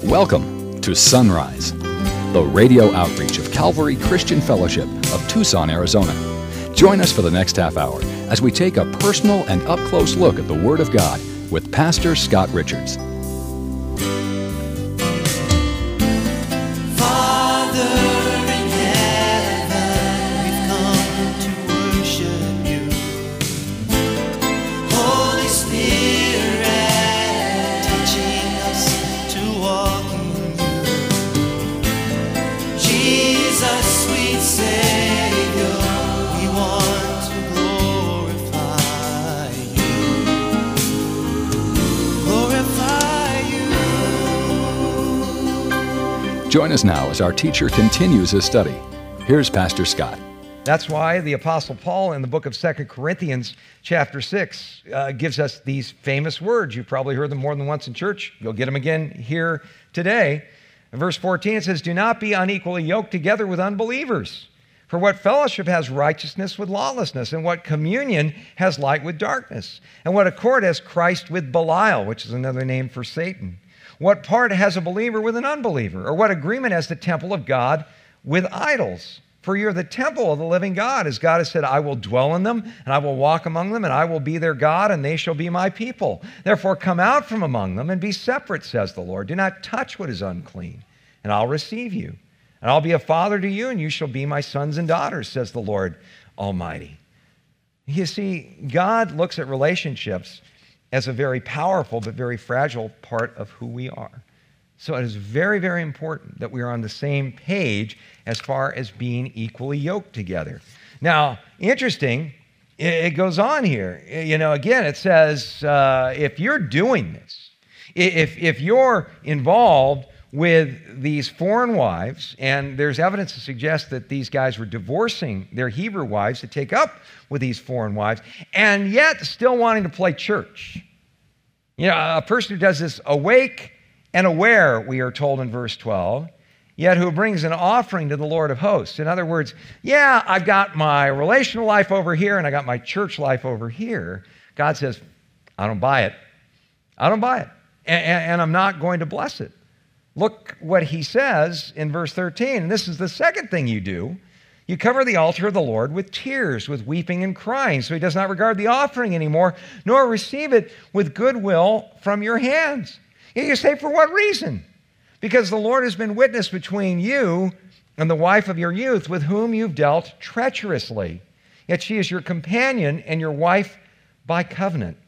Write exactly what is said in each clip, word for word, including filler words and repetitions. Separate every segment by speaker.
Speaker 1: Welcome to Sunrise, the radio outreach of Calvary Christian Fellowship of Tucson, Arizona. Join us for the next half hour as we take a personal and up-close look at the Word of God with Pastor Scott Richards. Join us now as our teacher continues his study. Here's Pastor Scott.
Speaker 2: That's why the Apostle Paul in the book of Second Corinthians chapter six uh, gives us these famous words. You've probably heard them more than once in church. You'll get them again here today. In verse fourteen, it says, "Do not be unequally yoked together with unbelievers. For what fellowship has righteousness with lawlessness? And what communion has light with darkness? And what accord has Christ with Belial," which is another name for Satan? "What part has a believer with an unbeliever? Or what agreement has the temple of God with idols? For you're the temple of the living God. As God has said, I will dwell in them, and I will walk among them, and I will be their God, and they shall be my people. Therefore come out from among them and be separate, says the Lord. Do not touch what is unclean, and I'll receive you. And I'll be a father to you, and you shall be my sons and daughters, says the Lord Almighty." You see, God looks at relationships as a very powerful but very fragile part of who we are. So it is very, very important that we are on the same page as far as being equally yoked together. Now, interesting, it goes on here. You know, again, it says, uh, if you're doing this, if, if you're involved with these foreign wives, and there's evidence to suggest that these guys were divorcing their Hebrew wives to take up with these foreign wives, and yet still wanting to play church. You know, a person who does this awake and aware, we are told in verse twelve, yet who brings an offering to the Lord of hosts. In other words, yeah, I've got my relational life over here, and I got my church life over here. God says, I don't buy it. I don't buy it, and, and I'm not going to bless it. Look what he says in verse thirteen, and this is the second thing you do. You cover the altar of the Lord with tears, with weeping and crying, so he does not regard the offering anymore, nor receive it with goodwill from your hands. You say, for what reason? Because the Lord has been witness between you and the wife of your youth, with whom you've dealt treacherously. Yet she is your companion and your wife by covenant.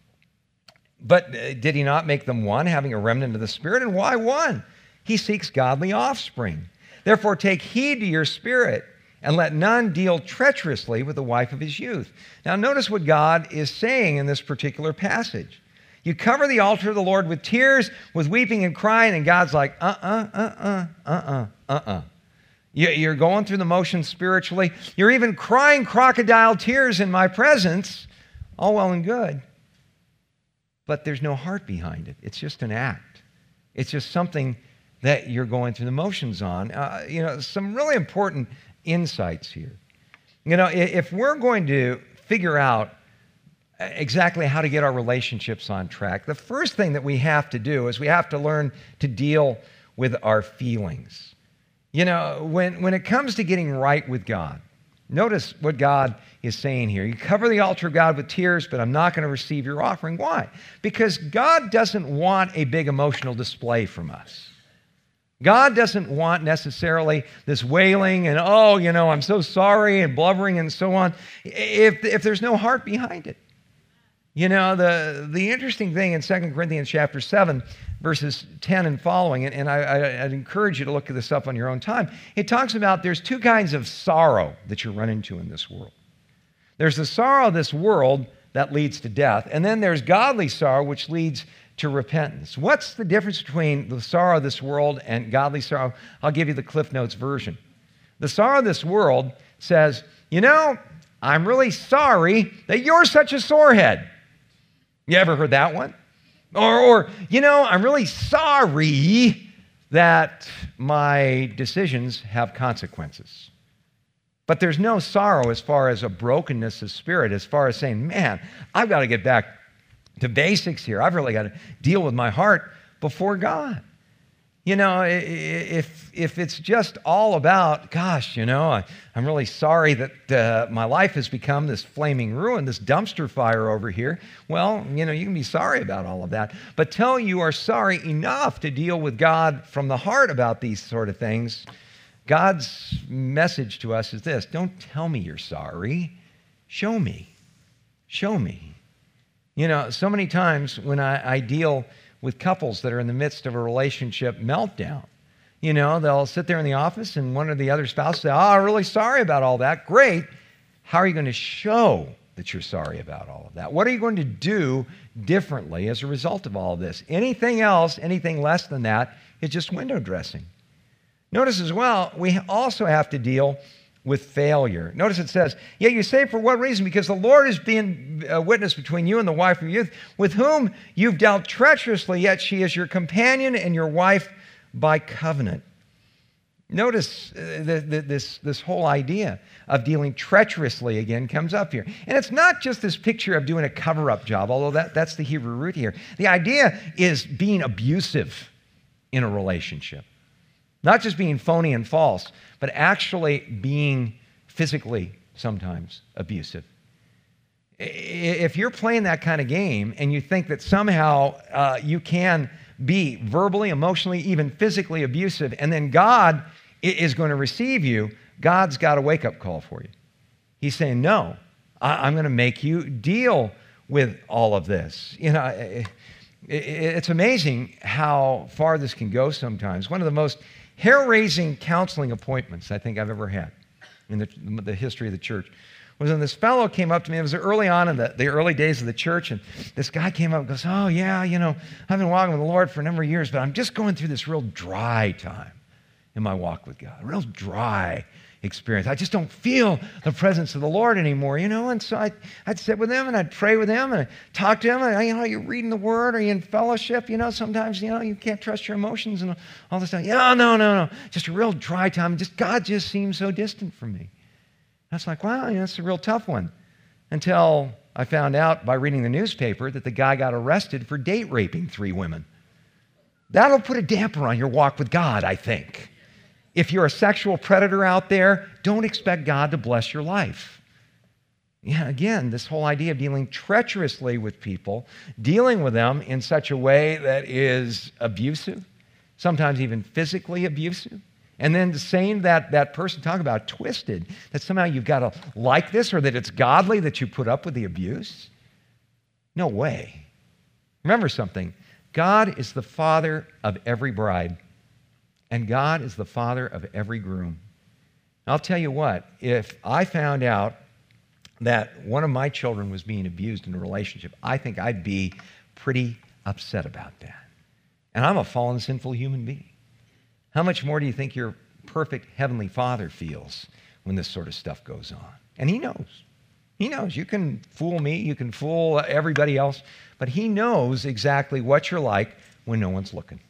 Speaker 2: But did he not make them one, having a remnant of the Spirit? And why one? He seeks godly offspring. Therefore take heed to your spirit, and let none deal treacherously with the wife of his youth. Now notice what God is saying in this particular passage. You cover the altar of the Lord with tears, with weeping and crying, and God's like, uh-uh, uh-uh, uh-uh, uh-uh. You're going through the motions spiritually. You're even crying crocodile tears in my presence. All well and good. But there's no heart behind it. It's just an act. It's just something that you're going through the motions on. Uh, you know, some really important insights here. You know, if we're going to figure out exactly how to get our relationships on track, the first thing that we have to do is we have to learn to deal with our feelings. You know, when, when it comes to getting right with God, notice what God is saying here. You cover the altar of God with tears, but I'm not going to receive your offering. Why? Because God doesn't want a big emotional display from us. God doesn't want necessarily this wailing and, oh, you know, I'm so sorry, and blubbering and so on, if, if there's no heart behind it. You know, the, the interesting thing in Second Corinthians chapter seven, verses ten and following, and, and I, I, I'd encourage you to look this up on your own time, it talks about there's two kinds of sorrow that you run into in this world. There's the sorrow of this world that leads to death, and then there's godly sorrow which leads to repentance. What's the difference between the sorrow of this world and godly sorrow? I'll give you the Cliff Notes version. The sorrow of this world says, you know, I'm really sorry that you're such a sorehead. You ever heard that one? Or, or, you know, I'm really sorry that my decisions have consequences. But there's no sorrow as far as a brokenness of spirit, as far as saying, man, I've got to get back to basics here. I've really got to deal with my heart before God. You know, if, if it's just all about, gosh, you know, I, I'm really sorry that uh, my life has become this flaming ruin, this dumpster fire over here, well, you know, you can be sorry about all of that. But till you are sorry enough to deal with God from the heart about these sort of things, God's message to us is this: don't tell me you're sorry. Show me. Show me. You know, so many times when I, I deal with couples that are in the midst of a relationship meltdown, you know, they'll sit there in the office and one or the other spouse say, oh, I'm really sorry about all that. Great. How are you going to show that you're sorry about all of that? What are you going to do differently as a result of all of this? Anything else, anything less than that is just window dressing. Notice as well, we also have to deal with failure. Notice it says, yeah, you say for what reason? Because the Lord is being a witness between you and the wife of your youth, with whom you've dealt treacherously, yet she is your companion and your wife by covenant. Notice uh, the, the, this, this whole idea of dealing treacherously again comes up here. And it's not just this picture of doing a cover-up job, although that, that's the Hebrew root here. The idea is being abusive in a relationship. Not just being phony and false, but actually being physically sometimes abusive. If you're playing that kind of game and you think that somehow uh, you can be verbally, emotionally, even physically abusive, and then God is going to receive you, God's got a wake-up call for you. He's saying, no, I'm going to make you deal with all of this. You know, it's amazing how far this can go sometimes. One of the most hair-raising counseling appointments I think I've ever had in the, the history of the church was when this fellow came up to me. It was early on in the, the early days of the church, and this guy came up and goes, oh, yeah, you know, I've been walking with the Lord for a number of years, but I'm just going through this real dry time in my walk with God, a real dry experience. I just don't feel the presence of the Lord anymore, you know, and so I'd, I'd sit with him and I'd pray with him and I'd talk to him, and, you know, you're reading the Word, are you in fellowship? You know, sometimes, you know, you can't trust your emotions and all this stuff. Yeah, no, no, no, just a real dry time. Just God just seems so distant from me. I was like, wow, you know, that's a real tough one. Until I found out by reading the newspaper that the guy got arrested for date raping three women. That'll put a damper on your walk with God, I think. If you're a sexual predator out there, don't expect God to bless your life. Yeah, again, this whole idea of dealing treacherously with people, dealing with them in such a way that is abusive, sometimes even physically abusive, and then saying that that person, talk about twisted, that somehow you've got to like this or that it's godly that you put up with the abuse. No way. Remember something. God is the father of every bride. And God is the father of every groom. I'll tell you what, if I found out that one of my children was being abused in a relationship, I think I'd be pretty upset about that. And I'm a fallen, sinful human being. How much more do you think your perfect heavenly Father feels when this sort of stuff goes on? And He knows. He knows. You can fool me, you can fool everybody else, but He knows exactly what you're like when no one's looking.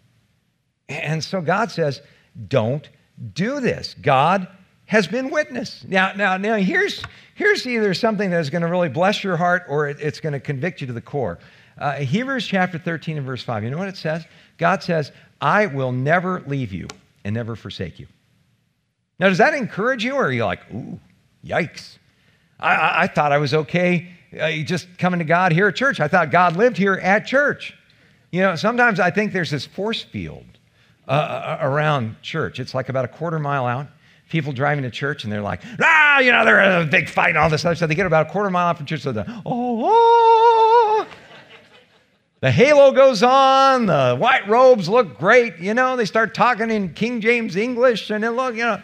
Speaker 2: And so God says, don't do this. God has been witness. Now, now, now here's, here's either something that is going to really bless your heart or it, it's going to convict you to the core. Uh, Hebrews chapter thirteen and verse five, you know what it says? God says, I will never leave you and never forsake you. Now, does that encourage you, or are you like, ooh, yikes? I, I, I thought I was okay uh, just coming to God here at church. I thought God lived here at church. You know, sometimes I think there's this force field Uh, around church. It's like about a quarter mile out. People driving to church and they're like, ah, you know, they're in a big fight and all this other stuff. They get about a quarter mile out from church, so the oh, oh, the halo goes on, the white robes look great, you know, they start talking in King James English, and then look, you know,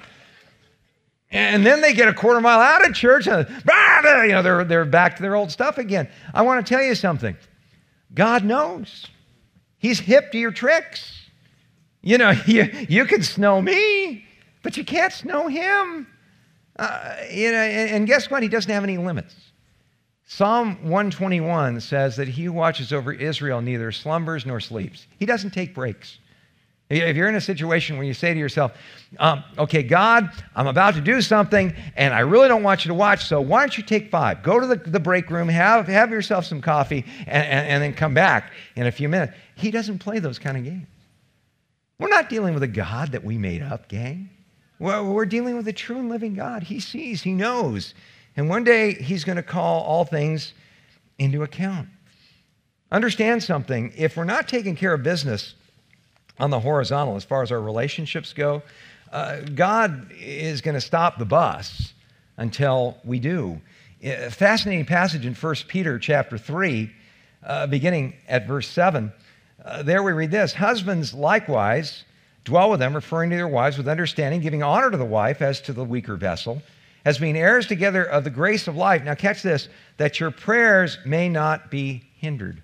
Speaker 2: and then they get a quarter mile out of church and you know, they're they're back to their old stuff again. I want to tell you something. God knows. He's hip to your tricks. You know, you, you can snow me, but you can't snow him. Uh, you know, and, and guess what? He doesn't have any limits. Psalm one twenty-one says that He who watches over Israel neither slumbers nor sleeps. He doesn't take breaks. If you're in a situation where you say to yourself, um, okay, God, I'm about to do something, and I really don't want you to watch, so why don't you take five? Go to the, the break room, have, have yourself some coffee, and, and, and then come back in a few minutes. He doesn't play those kind of games. We're not dealing with a God that we made up, gang. Well, we're dealing with a true and living God. He sees, he knows. And one day he's going to call all things into account. Understand something. If we're not taking care of business on the horizontal as far as our relationships go, uh, God is going to stop the bus until we do. A fascinating passage in First Peter chapter three, uh, beginning at verse seven. Uh, there we read this: husbands likewise dwell with them, referring to their wives with understanding, giving honor to the wife as to the weaker vessel, as being heirs together of the grace of life. Now catch this, that your prayers may not be hindered.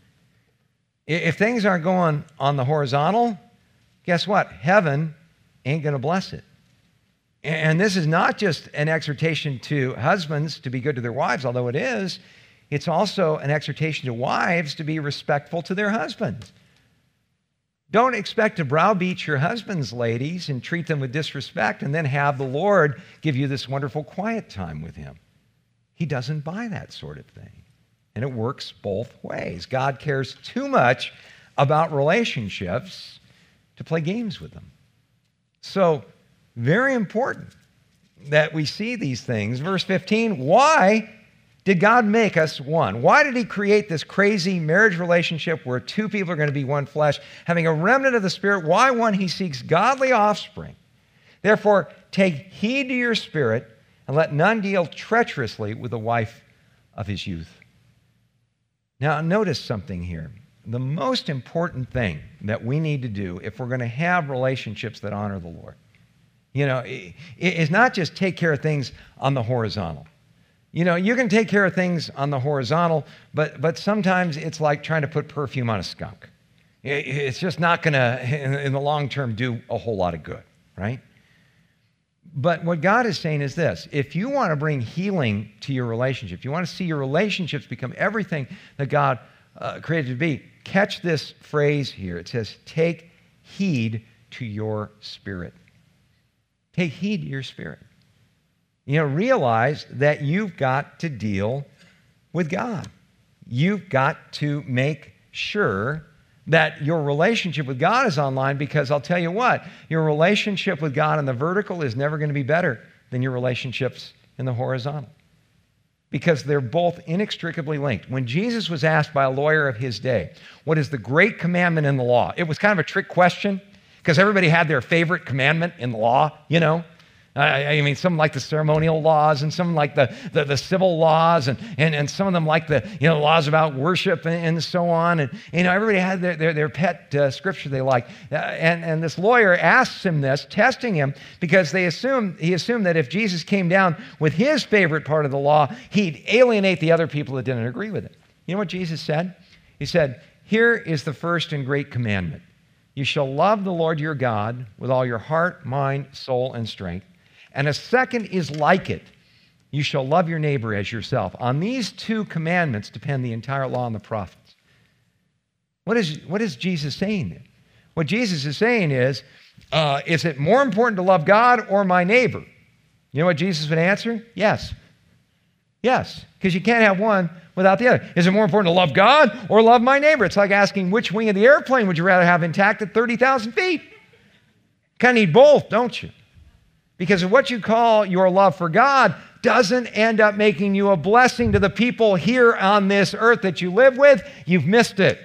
Speaker 2: If things aren't going on the horizontal, guess what? Heaven ain't going to bless it. And this is not just an exhortation to husbands to be good to their wives, although it is. It's also an exhortation to wives to be respectful to their husbands. Don't expect to browbeat your husbands, ladies, and treat them with disrespect and then have the Lord give you this wonderful quiet time with him. He doesn't buy that sort of thing. And it works both ways. God cares too much about relationships to play games with them. So, very important that we see these things. Verse fifteen, why did God make us one? Why did he create this crazy marriage relationship where two people are going to be one flesh, having a remnant of the Spirit? Why? One, he seeks godly offspring. Therefore, take heed to your spirit, and let none deal treacherously with the wife of his youth. Now, notice something here. The most important thing that we need to do if we're going to have relationships that honor the Lord, you know, is not just take care of things on the horizontal. You know, you can take care of things on the horizontal, but, but sometimes it's like trying to put perfume on a skunk. It's just not going to, in the long term, do a whole lot of good, right? But what God is saying is this: if you want to bring healing to your relationship, if you want to see your relationships become everything that God uh, created to be, catch this phrase here. It says, take heed to your spirit. Take heed to your spirit. You know, realize that you've got to deal with God. You've got to make sure that your relationship with God is online, because I'll tell you what, your relationship with God in the vertical is never going to be better than your relationships in the horizontal, because they're both inextricably linked. When Jesus was asked by a lawyer of his day, what is the great commandment in the law? It was kind of a trick question, because everybody had their favorite commandment in the law, you know. I mean, some like the ceremonial laws, and some like the, the, the civil laws, and, and, and some of them like the you know laws about worship and, and so on. And you know, everybody had their, their, their pet uh, scripture they liked. Uh, and, and this lawyer asks him this, testing him, because they assume, he assumed that if Jesus came down with his favorite part of the law, he'd alienate the other people that didn't agree with it. You know what Jesus said? He said, here is the first and great commandment. You shall love the Lord your God with all your heart, mind, soul, and strength. And a second is like it. You shall love your neighbor as yourself. On these two commandments depend the entire law and the prophets. What is, what is Jesus saying there? What Jesus is saying is, uh, is it more important to love God or my neighbor? You know what Jesus would answer? Yes. Yes, because you can't have one without the other. Is it more important to love God or love my neighbor? It's like asking which wing of the airplane would you rather have intact at thirty thousand feet? Kind of need both, don't you? Because of what you call your love for God doesn't end up making you a blessing to the people here on this earth that you live with, you've missed it.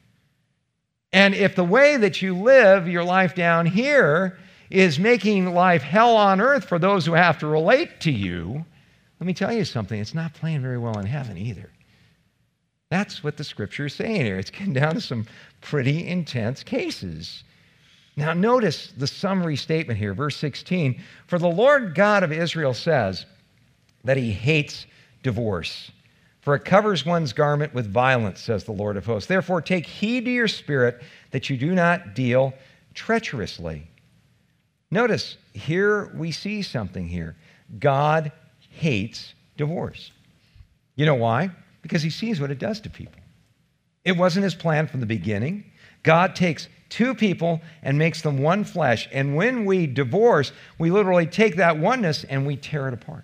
Speaker 2: And if the way that you live your life down here is making life hell on earth for those who have to relate to you, let me tell you something, it's not playing very well in heaven either. That's what the scripture is saying here. It's getting down to some pretty intense cases. Now notice the summary statement here, verse sixteen. For the Lord God of Israel says that he hates divorce, for it covers one's garment with violence, says the Lord of hosts. Therefore take heed to your spirit that you do not deal treacherously. Notice, here we see something here. God hates divorce. You know why? Because he sees what it does to people. It wasn't his plan from the beginning. God takes two people and makes them one flesh. And when we divorce, we literally take that oneness and we tear it apart.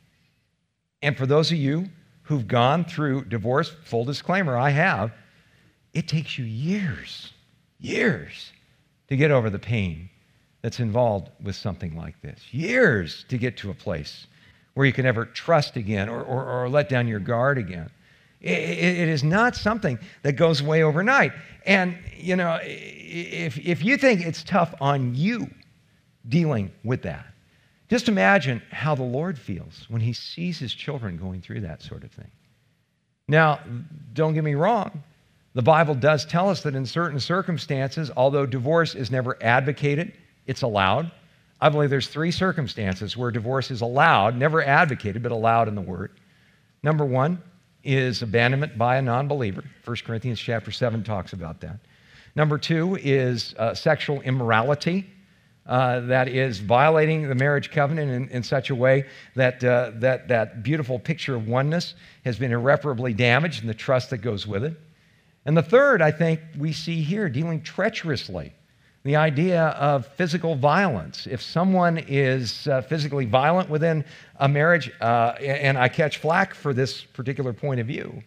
Speaker 2: And for those of you who've gone through divorce, full disclaimer, I have, it takes you years, years to get over the pain that's involved with something like this. Years to get to a place where you can ever trust again or, or, or let down your guard again. It, it, it is not something that goes away overnight. And, you know, if, if you think it's tough on you dealing with that, just imagine how the Lord feels when he sees his children going through that sort of thing. Now, don't get me wrong. The Bible does tell us that in certain circumstances, although divorce is never advocated, it's allowed. I believe there's three circumstances where divorce is allowed, never advocated, but allowed in the Word. Number one is abandonment by a non-believer. First Corinthians chapter seven talks about that. Number two is uh, sexual immorality. Uh, that is violating the marriage covenant in, in such a way that, uh, that that beautiful picture of oneness has been irreparably damaged and the trust that goes with it. And the third, I think, we see here, dealing treacherously. The idea of physical violence. If someone is uh, physically violent within a marriage, uh, and I catch flack for this particular point of view,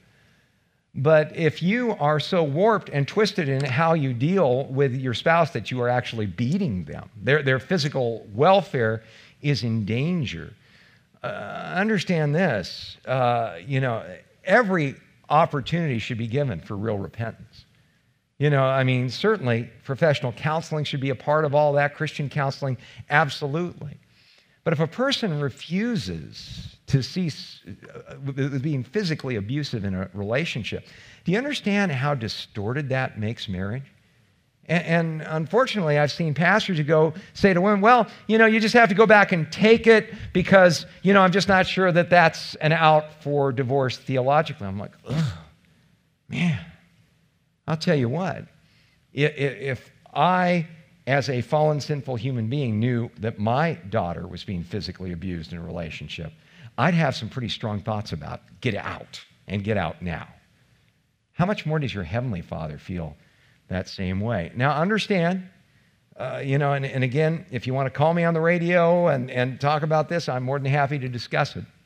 Speaker 2: but if you are so warped and twisted in how you deal with your spouse that you are actually beating them, their, their physical welfare is in danger. Uh, understand this, uh, you know, every opportunity should be given for real repentance. You know, I mean, certainly professional counseling should be a part of all that, Christian counseling, absolutely. But if a person refuses to cease being physically abusive in a relationship, do you understand how distorted that makes marriage? And, and unfortunately, I've seen pastors who go say to women, well, you know, you just have to go back and take it because, you know, I'm just not sure that that's an out for divorce theologically. I'm like, ugh, man, I'll tell you what, if, if I, as a fallen, sinful human being, knew that my daughter was being physically abused in a relationship, I'd have some pretty strong thoughts about get out and get out now. How much more does your Heavenly Father feel that same way? Now, understand, uh, you know, and, and again, if you want to call me on the radio and, and talk about this, I'm more than happy to discuss it.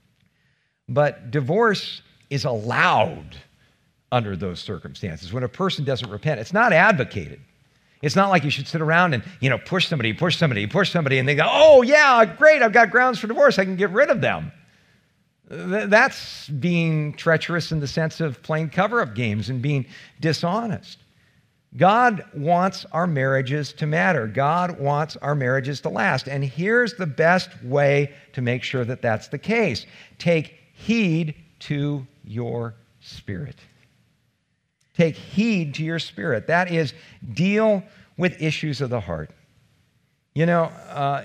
Speaker 2: But divorce is allowed under those circumstances. When a person doesn't repent, it's not advocated. It's not like you should sit around and, you know, push somebody, push somebody, push somebody, and they go, oh, yeah, great, I've got grounds for divorce. I can get rid of them. That's being treacherous in the sense of playing cover-up games and being dishonest. God wants our marriages to matter. God wants our marriages to last. And here's the best way to make sure that that's the case. Take heed to your spirit. Take heed to your spirit. That is, deal with issues of the heart. You know, uh,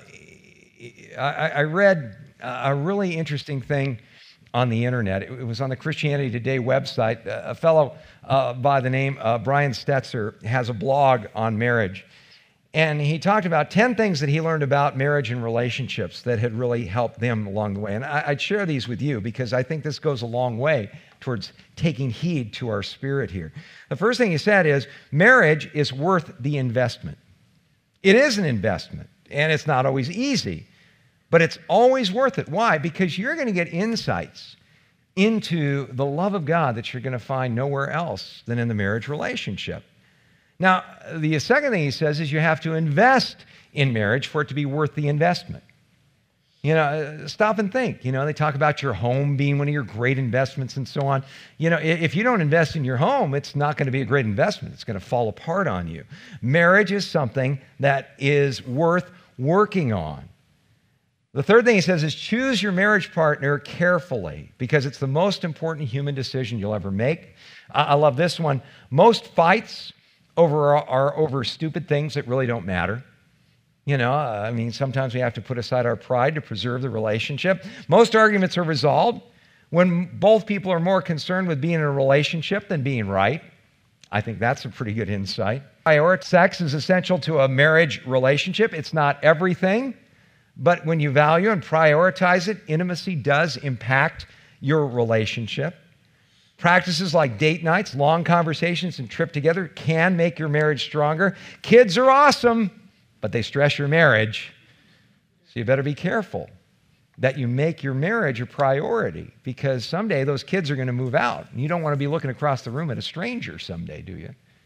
Speaker 2: I, I read a really interesting thing on the internet. It was on the Christianity Today website. A fellow uh, by the name uh, Brian Stetzer has a blog on marriage. And he talked about ten things that he learned about marriage and relationships that had really helped them along the way. And I, I'd share these with you because I think this goes a long way towards taking heed to our spirit here. The first thing he said is, marriage is worth the investment. It is an investment, and it's not always easy, but it's always worth it. Why? Because you're going to get insights into the love of God that you're going to find nowhere else than in the marriage relationship. Now, the second thing he says is you have to invest in marriage for it to be worth the investment. You know, stop and think. You know, they talk about your home being one of your great investments and so on. You know, if you don't invest in your home, it's not going to be a great investment. It's going to fall apart on you. Marriage is something that is worth working on. The third thing he says is choose your marriage partner carefully because it's the most important human decision you'll ever make. I love this one. Most fights over are, are over stupid things that really don't matter. You know, I mean, sometimes we have to put aside our pride to preserve the relationship. Most arguments are resolved when both people are more concerned with being in a relationship than being right. I think that's a pretty good insight. Sex is essential to a marriage relationship. It's not everything, but when you value and prioritize it, intimacy does impact your relationship. Practices like date nights, long conversations, and trip together can make your marriage stronger. Kids are awesome, but they stress your marriage. So you better be careful that you make your marriage a priority because someday those kids are going to move out. And you don't want to be looking across the room at a stranger someday, do you?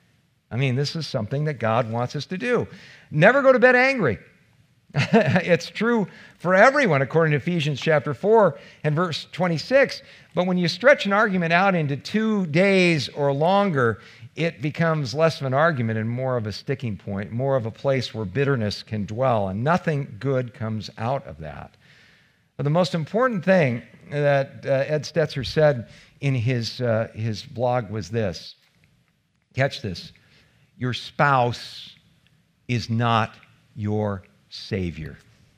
Speaker 2: I mean, this is something that God wants us to do. Never go to bed angry. It's true for everyone, according to Ephesians chapter four and verse twenty-six. But when you stretch an argument out into two days or longer, it becomes less of an argument and more of a sticking point, more of a place where bitterness can dwell, and nothing good comes out of that. But the most important thing that uh, Ed Stetzer said in his, uh, his blog was this. Catch this. Your spouse is not your Savior.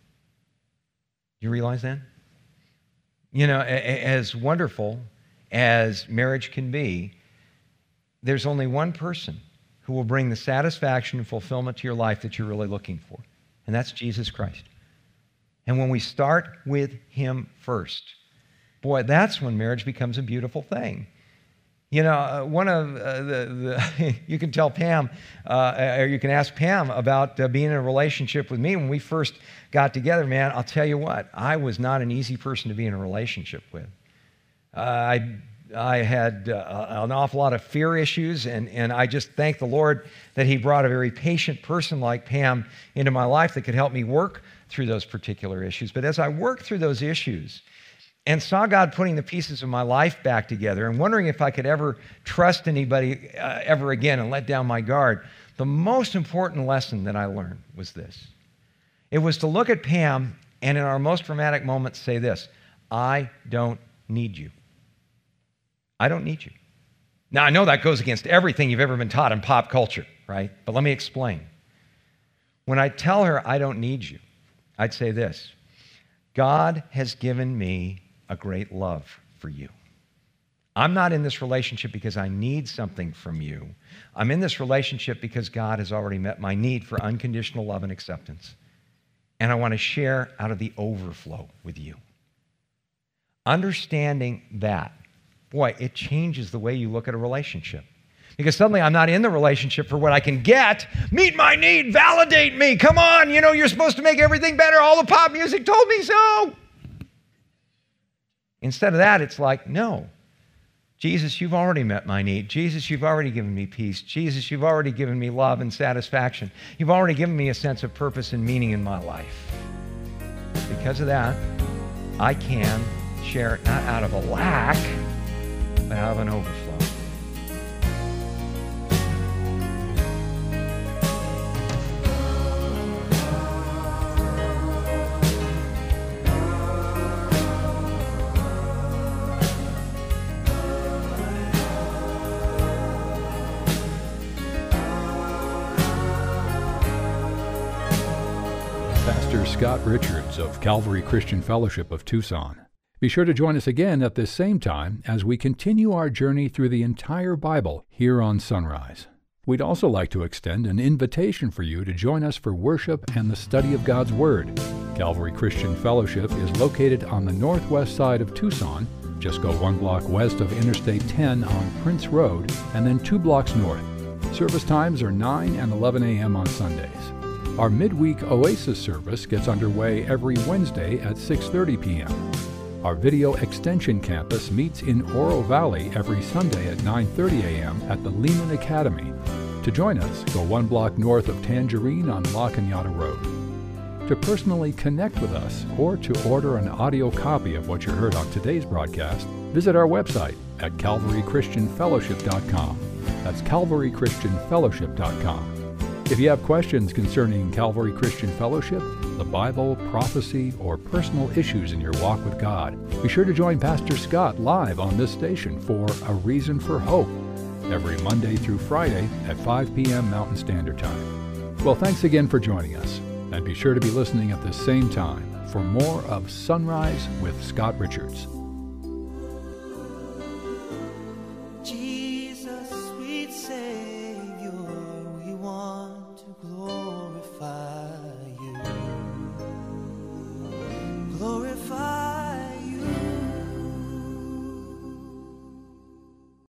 Speaker 2: You realize that? You know, as wonderful as marriage can be, there's only one person who will bring the satisfaction and fulfillment to your life that you're really looking for, and that's Jesus Christ. And when we start with Him first, boy, that's when marriage becomes a beautiful thing. You know, uh, one of uh, the, the you can tell Pam, uh, or you can ask Pam about uh, being in a relationship with me. When we first got together, man, I'll tell you what, I was not an easy person to be in a relationship with. Uh, I I had uh, an awful lot of fear issues, and, and I just thank the Lord that He brought a very patient person like Pam into my life that could help me work through those particular issues. But as I worked through those issues, and saw God putting the pieces of my life back together and wondering if I could ever trust anybody uh, ever again and let down my guard, the most important lesson that I learned was this. It was to look at Pam and in our most dramatic moments say this: I don't need you. I don't need you. Now, I know that goes against everything you've ever been taught in pop culture, right? But let me explain. When I tell her I don't need you, I'd say this: God has given me a great love for you. I'm not in this relationship because I need something from you. I'm in this relationship because God has already met my need for unconditional love and acceptance. And I want to share out of the overflow with you. Understanding that, boy, it changes the way you look at a relationship. Because suddenly I'm not in the relationship for what I can get. Meet my need, validate me. Come on, you know, you're supposed to make everything better. All the pop music told me so. Instead of that, it's like, no. Jesus, you've already met my need. Jesus, you've already given me peace. Jesus, you've already given me love and satisfaction. You've already given me a sense of purpose and meaning in my life. Because of that, I can share it not out of a lack, but out of an overflow.
Speaker 1: Scott Richards of Calvary Christian Fellowship of Tucson. Be sure to join us again at this same time as we continue our journey through the entire Bible here on Sunrise. We'd also like to extend an invitation for you to join us for worship and the study of God's Word. Calvary Christian Fellowship is located on the northwest side of Tucson. Just go one block west of Interstate ten on Prince Road and then two blocks north. Service times are nine and eleven a.m. on Sundays. Our midweek Oasis service gets underway every Wednesday at six thirty p.m. Our Video Extension Campus meets in Oro Valley every Sunday at nine thirty a.m. at the Lehman Academy. To join us, go one block north of Tangerine on La Cañada Road. To personally connect with us or to order an audio copy of what you heard on today's broadcast, visit our website at calvary christian fellowship dot com. That's calvary christian fellowship dot com. If you have questions concerning Calvary Christian Fellowship, the Bible, prophecy, or personal issues in your walk with God, be sure to join Pastor Scott live on this station for A Reason for Hope every Monday through Friday at five p.m. Mountain Standard Time. Well, thanks again for joining us, and be sure to be listening at the same time for more of Sunrise with Scott Richards.